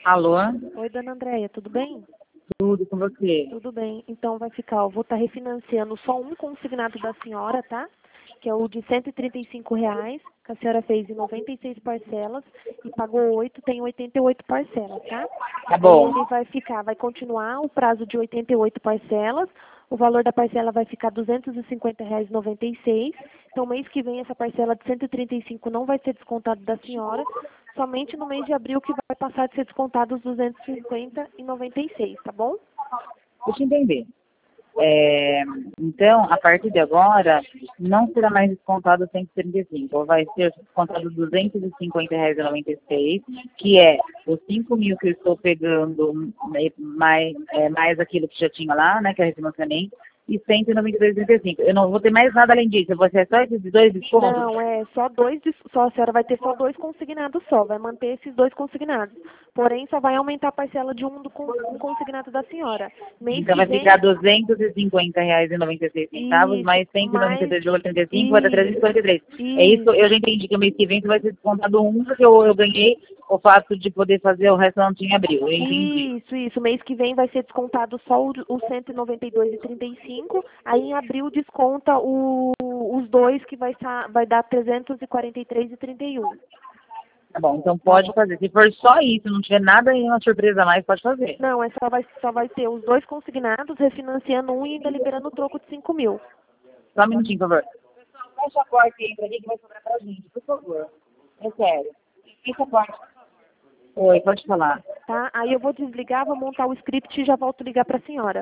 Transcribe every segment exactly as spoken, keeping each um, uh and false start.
Alô? Oi, dona Andréia, tudo bem? Tudo com você? Tudo bem. Então vai ficar, eu vou estar refinanciando só um consignado da senhora, tá? Que é o de cento e trinta e cinco reais, que a senhora fez em noventa e seis parcelas e pagou oito, tem oitenta e oito parcelas, tá? Tá bom. Ele vai ficar, vai continuar o prazo de oitenta e oito parcelas, o valor da parcela vai ficar duzentos e cinquenta reais e noventa e seis. Então mês que vem essa parcela de cento e trinta e cinco não vai ser descontado da senhora, somente no mês de abril que vai passar de ser descontado os duzentos e cinquenta e noventa e seis, tá bom? Deixa eu entender. É, então, a partir de agora, não será mais descontado cento e trinta e cinco, vai ser descontado duzentos e cinquenta reais e noventa e seis, que é os cinco mil que eu estou pegando, né, mais, é, mais aquilo que já tinha lá, né, que eu refinanciamento, e cento e noventa e dois reais e trinta e cinco. Eu não vou ter mais nada além disso, vai ser só esses dois descontos? Não, é só dois, des- só a senhora vai ter só dois consignados só, vai manter esses dois consignados. Porém, só vai aumentar a parcela de um do con- um consignaado da senhora. Mês Então que vai vem, ficar duzentos e cinquenta reais e noventa e seis centavos, isso, mais cento e noventa e mais, dois reais e trinta e cinco, vai dar trezentos e isso, cinquenta e três. É isso, eu isso, já entendi que o mês que vem vai ser descontado um, porque eu, eu ganhei o fato de poder fazer o resto não tinha abril. Eu entendi. isso, isso. Mês que vem vai ser descontado só o, o cento e noventa e dois reais e trinta e cinco, aí em abril desconta o, os dois que vai, sa- vai dar trezentos e quarenta e três reais e trinta e um. Tá bom, então Tá pode bom? fazer. Se for só isso, não tiver nada aí, uma surpresa a mais, pode fazer. Não, é só vai, só vai ter os dois consignados, refinanciando um e ainda liberando o troco de cinco mil. Só um minutinho, por favor. Fecha a porta e entra aqui que vai sobrar pra gente, por favor. É sério. Fecha a porta. Oi, pode falar. Tá? Aí eu vou desligar, vou montar o script e já volto ligar para a senhora.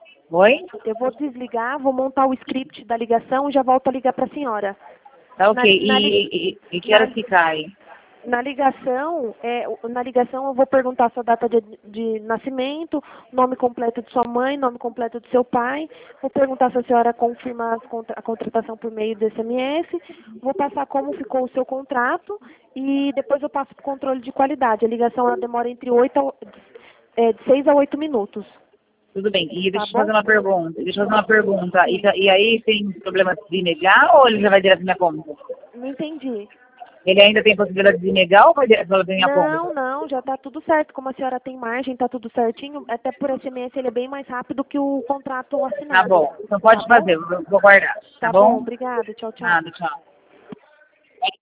Oi? Eu vou desligar, vou montar o script da ligação e já volto a ligar para a senhora. Tá Na, ok. na, li- E, e, e que na, horas que cai? na ligação, é, na ligação eu vou perguntar a sua data de, de nascimento, nome completo de sua mãe, nome completo do seu pai. Vou perguntar se a senhora confirma as contra- a contratação por meio do S M S. Vou passar como ficou o seu contrato e depois eu passo para o controle de qualidade. A ligação ela demora entre oito a, é, de seis a oito minutos. Tudo bem. E Tá deixa eu bom? fazer uma pergunta. Deixa eu fazer uma pergunta. E, Sim. tá- e aí tem problema de negar ou ele já vai direto na minha conta? Não entendi. Ele ainda tem possibilidade de negar ou vai direto pela minha Não, conta? não, já está tudo certo. Como a senhora tem margem, está tudo certinho. Até por S M S ele é bem mais rápido que o contrato Tá assinado. bom. Então Tá pode bom? fazer. Eu vou guardar. Tá Tá bom, bom? obrigada. Tchau, tchau. Nada, tchau.